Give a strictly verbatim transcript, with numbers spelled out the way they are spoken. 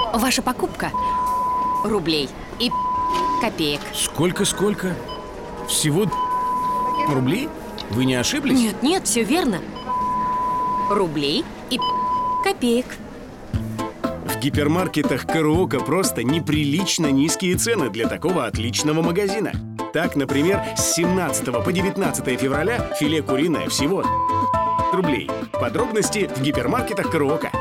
Ваша покупка рублей и копеек. Сколько-сколько? Всего рублей? Вы не ошиблись? Нет, нет, все верно. Рублей и копеек. В гипермаркетах Каруока просто неприлично низкие цены для такого отличного магазина. Так, например, с семнадцатого по девятнадцатое февраля филе куриное всего рублей. Подробности в гипермаркетах Каруока.